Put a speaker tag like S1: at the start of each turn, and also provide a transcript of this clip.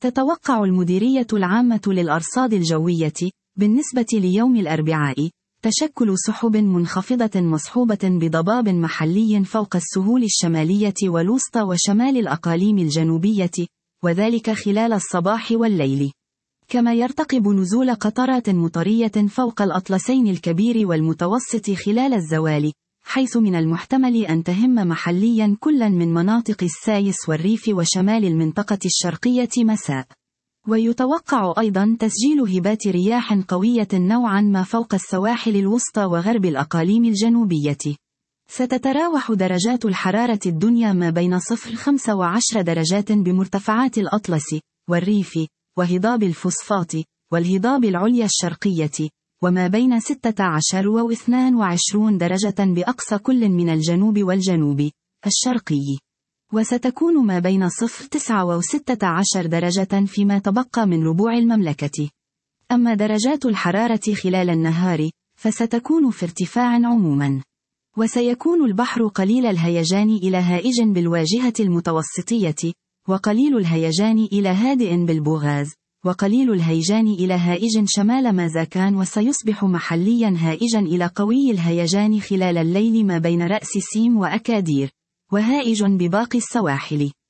S1: تتوقع المديرية العامة للأرصاد الجوية، بالنسبة ليوم الأربعاء، تشكل سحب منخفضة مصحوبة بضباب محلي فوق السهول الشمالية والوسطى وشمال الأقاليم الجنوبية، وذلك خلال الصباح والليل. كما يرتقب نزول قطرات مطرية فوق الأطلسين الكبير والمتوسط خلال الزوال، حيث من المحتمل أن تهم محليا كلا من مناطق السايس والريف وشمال المنطقة الشرقية مساء. ويتوقع أيضا تسجيل هبات رياح قوية نوعا ما فوق السواحل الوسطى وغرب الأقاليم الجنوبية. ستتراوح درجات الحرارة الدنيا ما بين 0-15 درجات بمرتفعات الأطلس، والريف، وهضاب الفوسفات، والهضاب العليا الشرقية، وما بين 16-22 درجة بأقصى كل من الجنوب والجنوب الشرقي. وستكون ما بين 9-16 درجة فيما تبقى من ربوع المملكة. أما درجات الحرارة خلال النهار، فستكون في ارتفاع عموما. وسيكون البحر قليل الهيجان إلى هائج بالواجهة المتوسطية، وقليل الهيجان إلى هادئ بالبوغاز، وقليل الهيجان إلى هائج شمال مازاكان، وسيصبح محليا هائجا إلى قوي الهيجان خلال الليل ما بين رأس سيم وأكادير، وهائج بباقي السواحل.